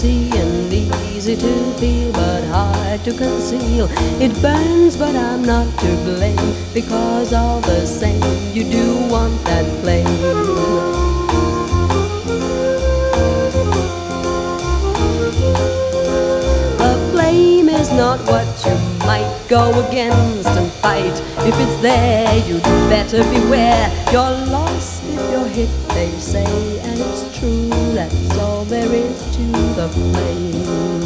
see and easy to feel, but hard to conceal. It burns, but I'm not to blame, because all the same you do want that flame. Is not what you might go against and fight. If it's there, you'd better beware. You're lost if you're hit, they say, and it's true, that's all there is to the flame.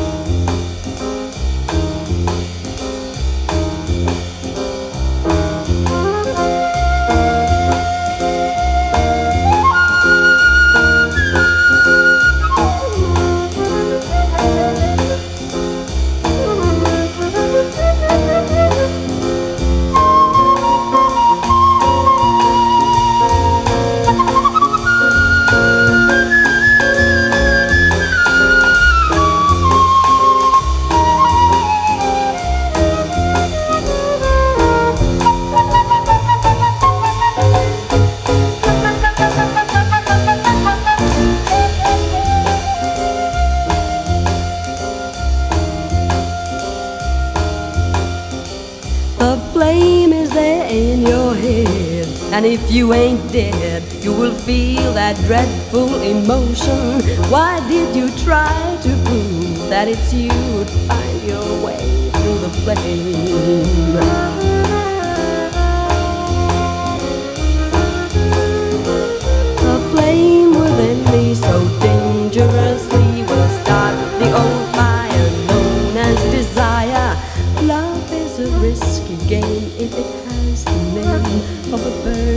The flame is there in your head, and if you ain't dead, you will feel that dreadful emotion. Why did you try to prove that it's you who'd find your way through the flame? The flame within me so dangerously will start the old fire known as desire. Love is a risky game if it has the name of a bird